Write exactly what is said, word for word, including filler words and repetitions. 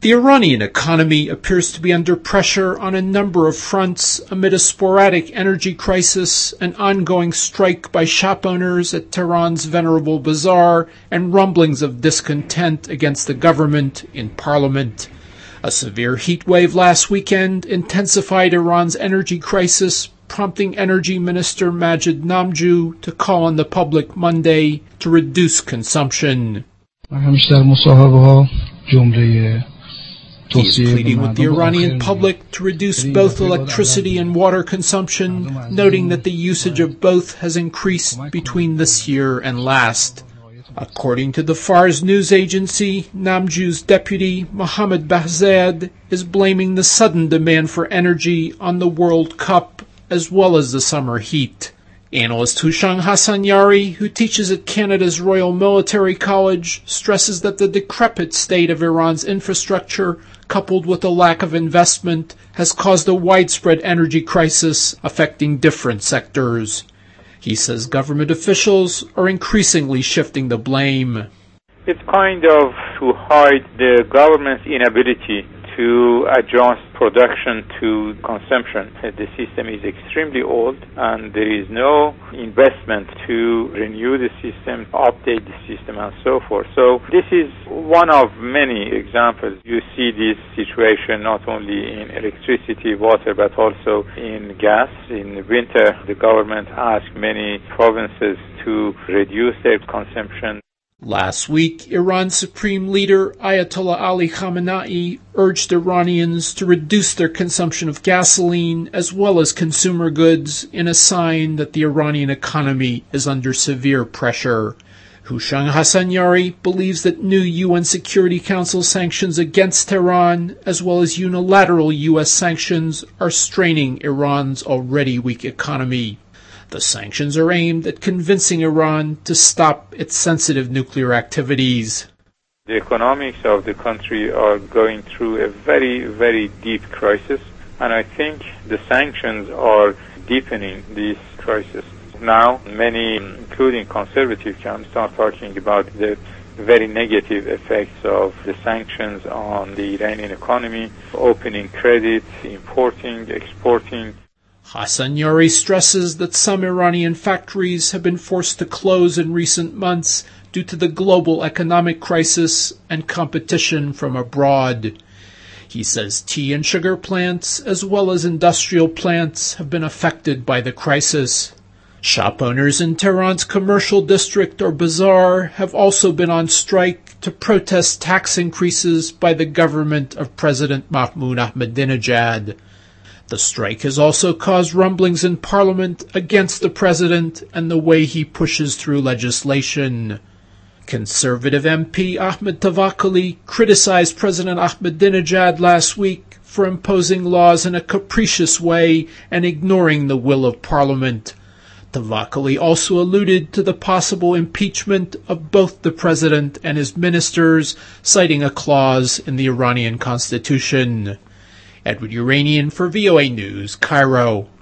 The Iranian economy appears to be under pressure on a number of fronts amid a sporadic energy crisis, an ongoing strike by shop owners at Tehran's Venerable Bazaar, and rumblings of discontent against the government in parliament. A severe heat wave last weekend intensified Iran's energy crisis, prompting Energy Minister Majid Namju to call on the public Monday to reduce consumption. He is pleading with the Iranian public to reduce both electricity and water consumption, noting that the usage of both has increased between this year and last. According to the Fars news agency, Namju's deputy, Mohammad Bahzad, is blaming the sudden demand for energy on the World Cup as well as the summer heat. Analyst Hushang Hassanyari, who teaches at Canada's Royal Military College, stresses that the decrepit state of Iran's infrastructure, coupled with a lack of investment, has caused a widespread energy crisis affecting different sectors. He says government officials are increasingly shifting the blame. It's kind of to hide the government's inability to adjust production to consumption. The system is extremely old and there is no investment to renew the system, update the system and so forth. So this is one of many examples. You see this situation not only in electricity, water, but also in gas. In winter, the government asked many provinces to reduce their consumption. Last week, Iran's supreme leader Ayatollah Ali Khamenei urged Iranians to reduce their consumption of gasoline as well as consumer goods in a sign that the Iranian economy is under severe pressure. Hushang Hassanyari believes that new U N Security Council sanctions against Tehran as well as unilateral U S sanctions are straining Iran's already weak economy. The sanctions are aimed at convincing Iran to stop its sensitive nuclear activities. The economics of the country are going through a very, very deep crisis, and I think the sanctions are deepening this crisis. Now, many, including conservative camps, are talking about the very negative effects of the sanctions on the Iranian economy, opening credit, importing, exporting. Hassanyari stresses that some Iranian factories have been forced to close in recent months due to the global economic crisis and competition from abroad. He says tea and sugar plants, as well as industrial plants, have been affected by the crisis. Shop owners in Tehran's commercial district or bazaar have also been on strike to protest tax increases by the government of President Mahmoud Ahmadinejad. The strike has also caused rumblings in Parliament against the president and the way he pushes through legislation. Conservative M P Ahmed Tavakkoli criticized President Ahmadinejad last week for imposing laws in a capricious way and ignoring the will of Parliament. Tavakkoli also alluded to the possible impeachment of both the president and his ministers, citing a clause in the Iranian constitution. Edward Uranian for V O A News, Cairo.